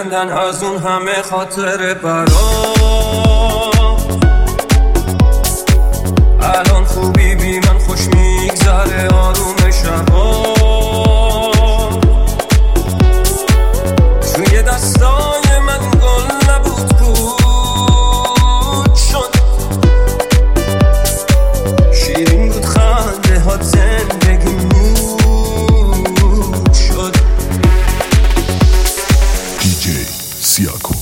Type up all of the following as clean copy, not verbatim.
میخندن از اون همه خاطر برام. الان خوبی بی من خوش میگذره آروم شبا. توی دستای من گل نبود پود شد، شیرین بود خنده ها زندگی مود شد. دیجی سیاکو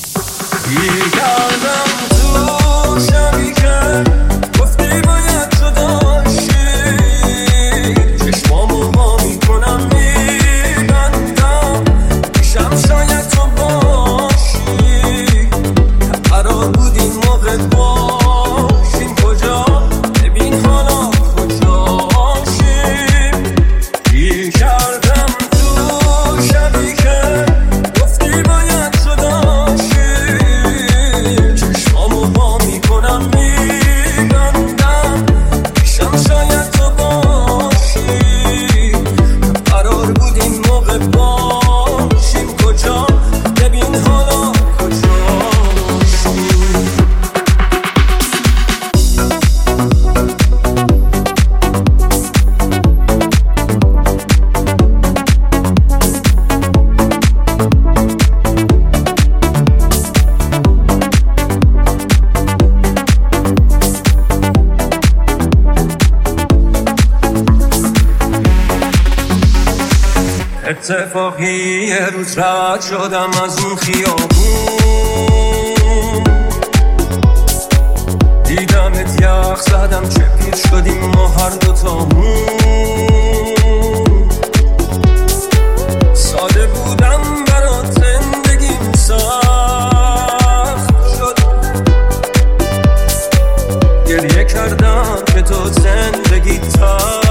گردم تو شبی که گفتی باید تو داشتی، چشمامو وا میکنم میبندم پیشم شاید تو باشی. قرار بود این موقع باشیم کجا، ببین حالا کجاشیم. گردم تو شبی که گفتی باید تو داشتی، چشمامو وا میکنم میبندم پیشم شاید تو باشی. قرار بود این موقع باشیم کجا، ببین حالا کجاشیم. اتفاقی یه روز رد شدم از اون خیابون، دیدمت یخ زدم چه پیر شدیم ما هر دوتامون. ساده بودم برات زندگیم سخت شد، گریه کردم که تو زندگی تر